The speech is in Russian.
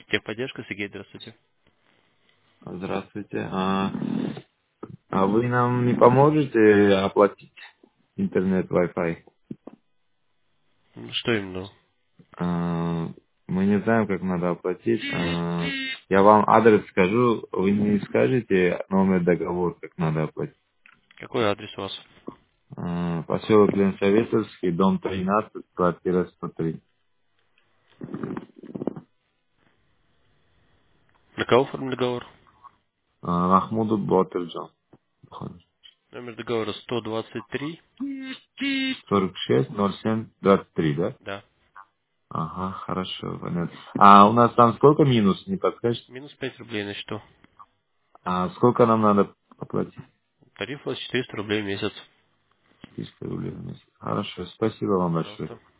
Техподдержка, Сергей, здравствуйте. Здравствуйте. Вы нам не поможете оплатить интернет Wi-Fi? Что именно? Мы не знаем, как надо оплатить. Я вам адрес скажу, вы не скажете номер договора, как надо оплатить. Какой адрес у вас? Поселок Ленсоветовский, дом 13, квартира 103. На кого оформлен договор? Махмуду Боттерджон. Номер договора 123. 46 07 23, да? Да. Ага, хорошо, понятно. У нас там сколько минус, не подскажете? Минус 5 рублей на счету. Сколько нам надо оплатить? Тариф у вас 400 рублей в месяц. 400 рублей в месяц. Хорошо, спасибо вам большое. Пожалуйста.